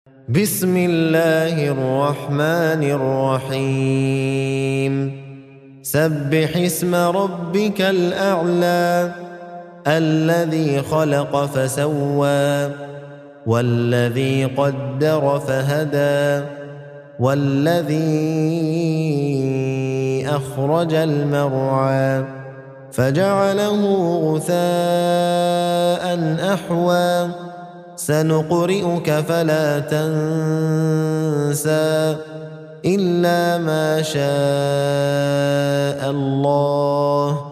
بسم الله الرحمن الرحيم سبح اسم ربك الأعلى الذي خلق فسوى والذي قدر فهدى والذي أخرج المرعى فجعله غثاء أحوى سنقرئك فلا تنسى إلا ما شاء الله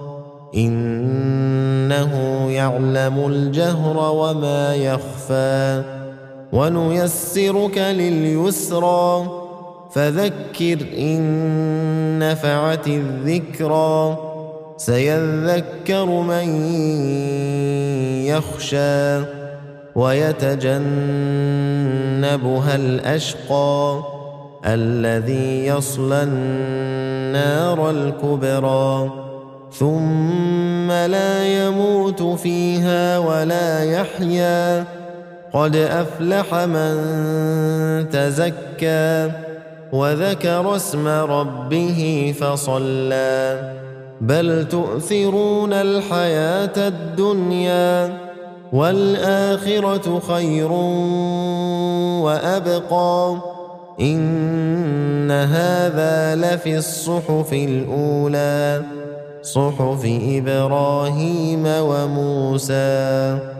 إنه يعلم الجهر وما يخفى ونيسرك لليسرى فذكر إن نفعت الذكرى سيذكر من يخشى ويتجنبها الأشقى الذي يصلى النار الكبرى ثم لا يموت فيها ولا يحيا قد أفلح من تزكى وذكر اسم ربه فصلى بل تؤثرون الحياة الدنيا والآخرة خير وأبقى إن هذا لفي الصحف الأولى صحف إبراهيم وموسى.